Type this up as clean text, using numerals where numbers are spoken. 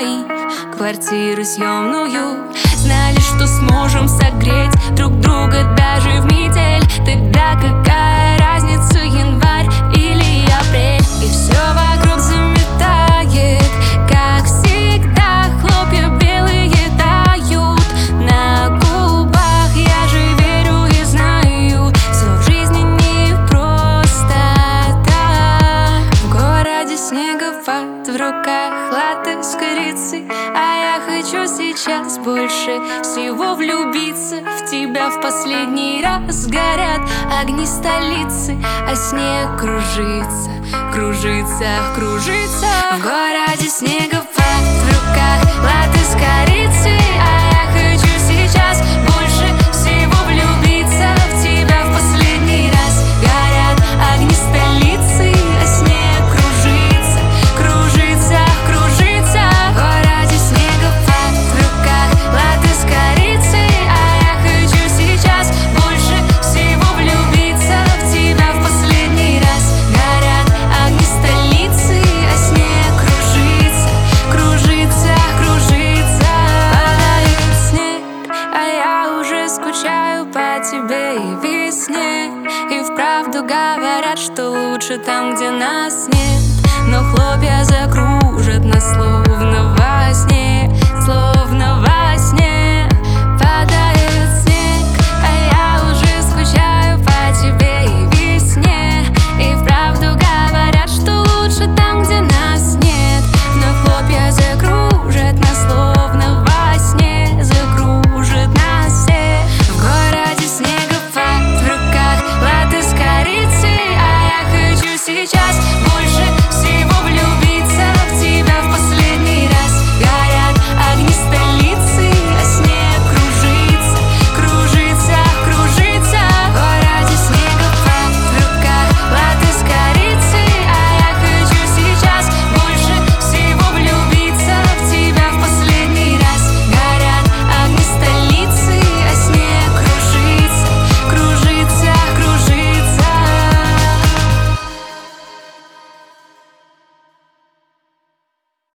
двоих квартиру съемную. Знали, что сможем согреть друг друга даже в метель. Тогда какая разница, январь или апрель? И все вокруг заметает, как всегда. Хлопья белые тают на губах. Я же верю и знаю, все в жизни не просто так. В городе снеговат, в руках латте с корицей, а я хочу сейчас больше всего влюбиться в тебя. В последний раз горят огни столицы, а снег кружится, кружится, кружится. В городе снеговат, в руках латте с корицей, а я хочу сейчас больше всего влюбиться в тебя. В последний раз горят огни столицы, а снег кружится, кружится, кружится. В городе снеговат, в руках латте с корицей, а я хочу сейчас больше всего влюбиться в тебя. В последний раз горят огни столицы, а снег кружится, кружится, кружится. Падает снег, а я уже скучаю по тебе и весне. И вправду говорят, что лучше там, где нас нет. Но хлопья закружат нас словно